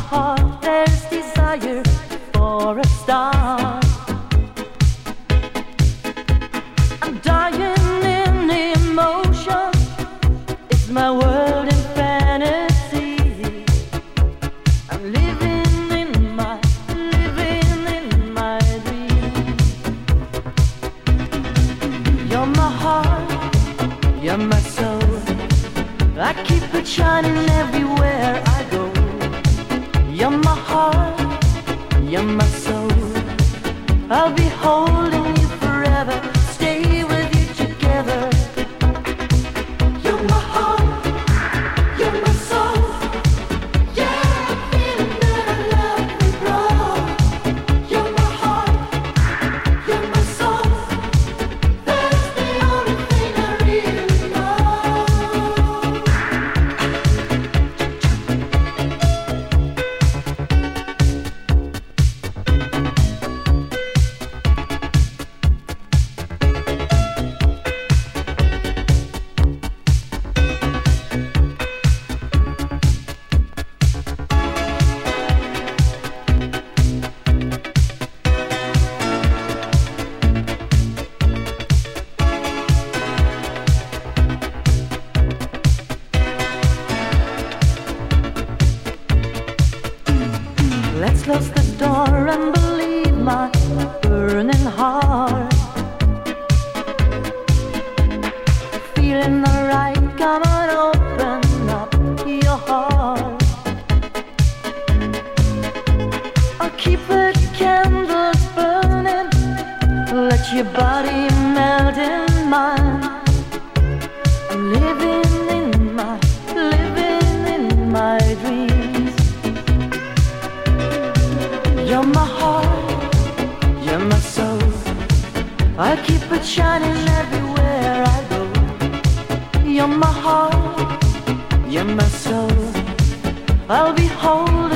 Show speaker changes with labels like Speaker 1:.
Speaker 1: heart there's desire for a star. I'm dying in emotion. It's my world in fantasy. I'm living in my dream. You're my heart, you're my soul. I keep it shining everywhere I go. You're my heart, you're my soul. I'll be holding you forever, stay with you together. You're my heart, you're my soul. Yeah, I'm feeling that I love you, bro. You're my heart, you're my soul. That's the only thing I really know. Let's close the door and believe my burning heart. Feeling alright, come on, open up your heart. I'll keep the candles burning, let your body melt in mine. I'm living in my dreams. You're my heart, you're my soul. I keep it shining everywhere I go. You're my heart, you're my soul. I'll be holding